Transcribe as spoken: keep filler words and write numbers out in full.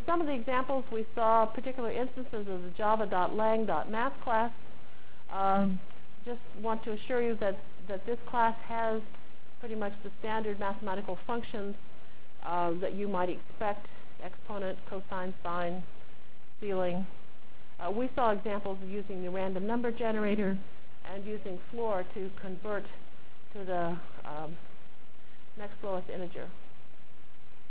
some of the examples, we saw particular instances of the java.lang.math class. Um, just want to assure you that, that this class has pretty much the standard mathematical functions uh, that you might expect: exponent, cosine, sine, ceiling. Uh, we saw examples of using the random number generator and using floor to convert to the um, next lowest integer.